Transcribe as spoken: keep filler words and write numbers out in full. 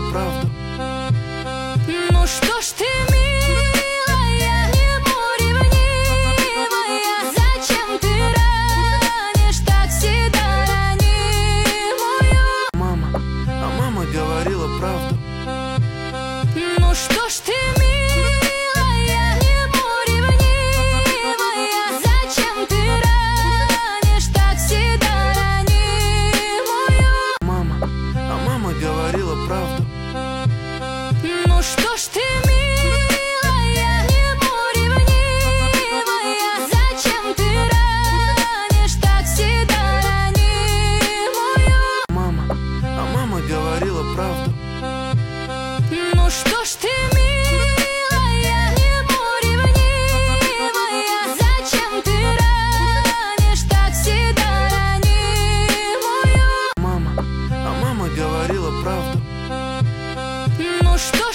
правду. Ну что ж ты, милая, ему ревнивая, зачем ты ранишь так всегда ранимую? Мама, а мама говорила правду. Ну что ж ты, милая, ему ревнивая, зачем ты ранишь так всегда ранимую? Мама, а мама говорила правду. Ну что ж ты, милая, ему ревнивая, зачем ты ранишь так всегда ранимую? Мама, а мама говорила правду. Ну что ж ты, милая, ему ревнивая, зачем ты ранишь так всегда ранимую? Мама, а мама говорила правду. Ну что